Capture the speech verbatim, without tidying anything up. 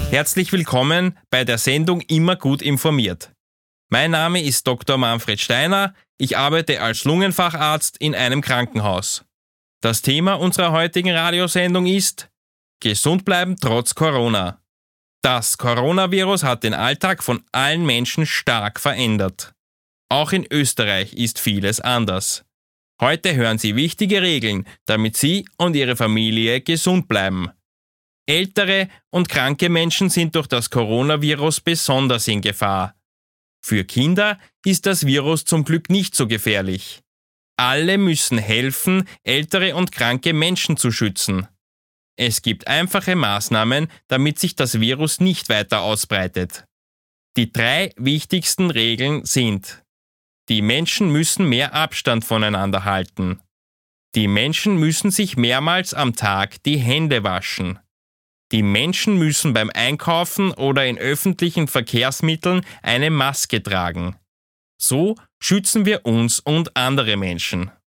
Herzlich willkommen bei der Sendung Immer gut informiert. Mein Name ist Doktor Manfred Steiner, ich arbeite als Lungenfacharzt in einem Krankenhaus. Das Thema unserer heutigen Radiosendung ist Gesund bleiben trotz Corona. Das Coronavirus hat den Alltag von allen Menschen stark verändert. Auch in Österreich ist vieles anders. Heute hören Sie wichtige Regeln, damit Sie und Ihre Familie gesund bleiben. Ältere und kranke Menschen sind durch das Coronavirus besonders in Gefahr. Für Kinder ist das Virus zum Glück nicht so gefährlich. Alle müssen helfen, ältere und kranke Menschen zu schützen. Es gibt einfache Maßnahmen, damit sich das Virus nicht weiter ausbreitet. Die drei wichtigsten Regeln sind: Die Menschen müssen mehr Abstand voneinander halten. Die Menschen müssen sich mehrmals am Tag die Hände waschen. Die Menschen müssen beim Einkaufen oder in öffentlichen Verkehrsmitteln eine Maske tragen. So schützen wir uns und andere Menschen.